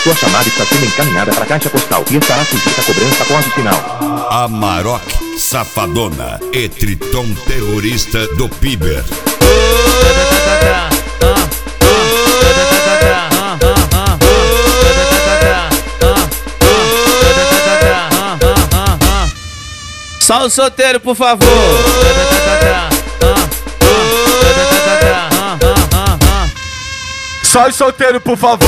Sua chamada está sendo encaminhada para a caixa postal e estará sujeita a cobrança após o sinal. Amarok Safadona e Triton Terrorista do Piber. Só o solteiro, por favor. Só os solteiros, por favor.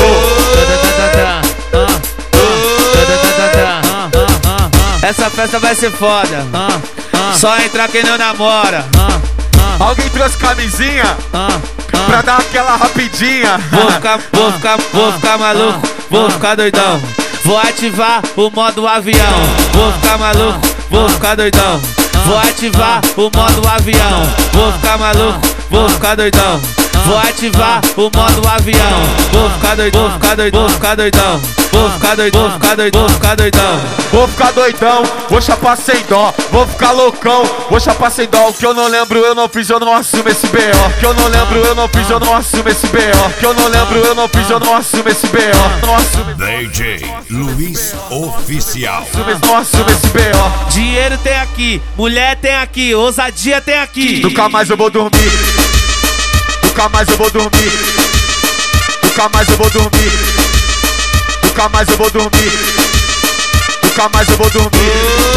Essa festa vai ser foda. Só entrar quem não namora. Alguém trouxe camisinha pra dar aquela rapidinha. Vou ficar maluco, vou ficar doidão. Vou ativar o modo avião. Vou ficar maluco, vou ficar doidão. Vou ativar o modo avião. Vou ficar maluco, vou ficar doidão. Vou ativar o modo avião. Vou ficar doidão, vou ficar doidão, vou ficar doidão. Vou ficar doidão, vou ficar doidão, vou ficar doidão. Vou ficar doidão, vou chapar sem dó. Vou ficar loucão, vou chapar sem dó. O que eu não lembro, eu não fiz, eu não assumo esse B.O. Que eu não lembro, eu não fiz, eu não assumo esse B.O. Que eu não lembro, eu não fiz, eu não assumo esse B.O. Não assumo. DJ Luiz Oficial. Não assumo esse B.O. Dinheiro tem aqui, mulher tem aqui, ousadia tem aqui. Nunca mais eu vou dormir. Nunca mais eu vou dormir. Nunca mais eu vou dormir. Nunca mais eu vou dormir. Nunca mais eu vou dormir.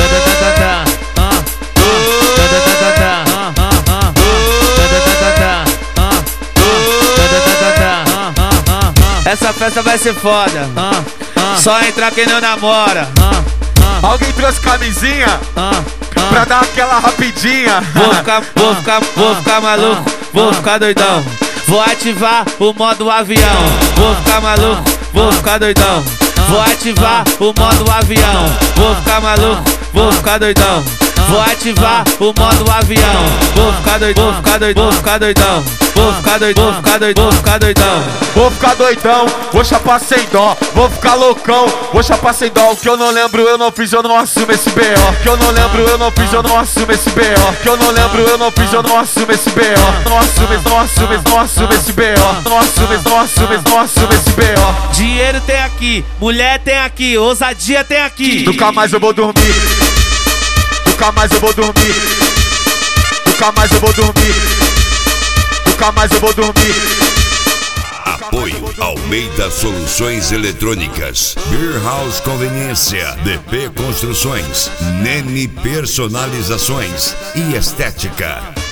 Essa festa vai ser foda. Só entrar quem não namora. Alguém trouxe camisinha pra dar aquela rapidinha. Vou ficar maluco, vou ficar doidão. Vou ativar o modo avião. Vou ficar maluco, vou ficar doidão. Vou ativar o modo avião. Vou ficar maluco, vou ficar doidão. Vou ativar o modo avião. Vou ficar doidão, vou ficar doidão, vou ficar doidão. Vou ficar doidão, vou ficar doidão, vou ficar doidão. Vou ficar doidão, vou chapar sem dó. Vou ficar loucão, vou chapar sem dó. O que eu não lembro, eu não fiz, eu não assumo esse B.O. Que eu não lembro, eu não fiz, eu não assumo esse B.O. Que eu não lembro, eu não fiz, eu não assumo esse B.O. Não assumo, não assumo, não assumo esse B.O. Não assumo, não assumo, não assumo esse B.O. Dinheiro tem aqui, mulher tem aqui, ousadia tem aqui. Nunca mais eu vou dormir. Nunca mais eu vou dormir. Nunca mais eu vou dormir. Nunca mais eu vou dormir. Apoio Almeida Soluções Eletrônicas, Beer House Conveniência, DP Construções, Nene Personalizações e Estética.